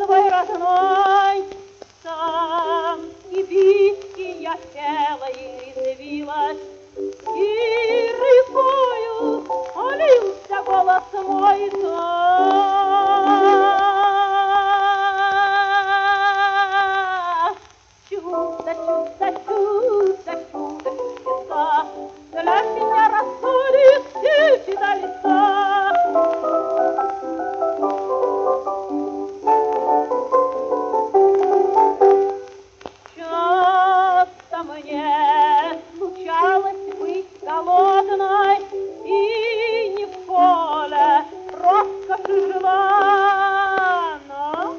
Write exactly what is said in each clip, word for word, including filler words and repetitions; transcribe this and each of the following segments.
твой родной. Там и виски я пела и резвилась, и рекою лился голос мой. Чудо, чудо, чудо, чудо, чудеса для меня рассудит птичьи до леса. Часто мне случалось быть голодной и не в поле роскоши жила, но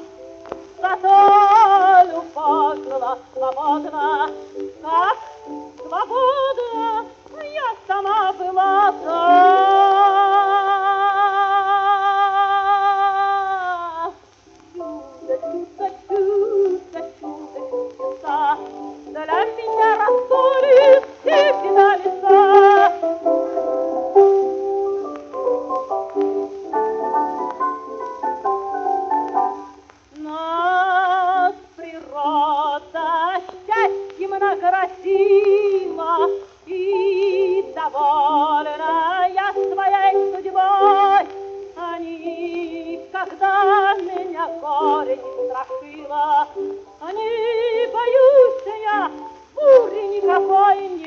зато любовь была свободна, как свободна я сама была та. Чудо, чудо, чудо, чудо, чудеса для меня рассудит птичьи до леса. Нас природа счастьем наградила, и довольна я своей судьбой. А никогда меня горе не страшило, а не боюсь я бури никакой.